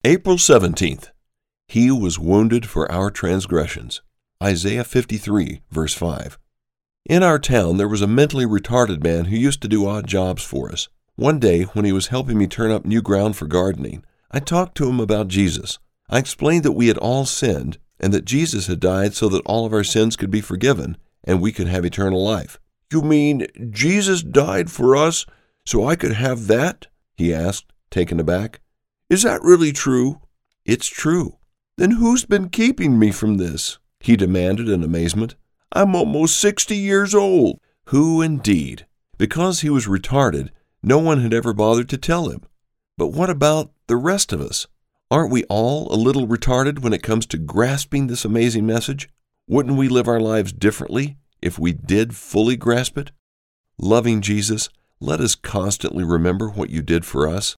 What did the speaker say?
April 17th. He was wounded for our transgressions. Isaiah 53, verse 5. In our town, there was a mentally retarded man who used to do odd jobs for us. One day, when he was helping me turn up new ground for gardening, I talked to him about Jesus. I explained that we had all sinned and that Jesus had died so that all of our sins could be forgiven and we could have eternal life. "You mean Jesus died for us so I could have that?" he asked, taken aback. "Is that really true?" "It's true." "Then who's been keeping me from this?" he demanded in amazement. "I'm almost 60 years old." Who indeed? Because he was retarded, no one had ever bothered to tell him. But what about the rest of us? Aren't we all a little retarded when it comes to grasping this amazing message? Wouldn't we live our lives differently if we did fully grasp it? Loving Jesus, let us constantly remember what you did for us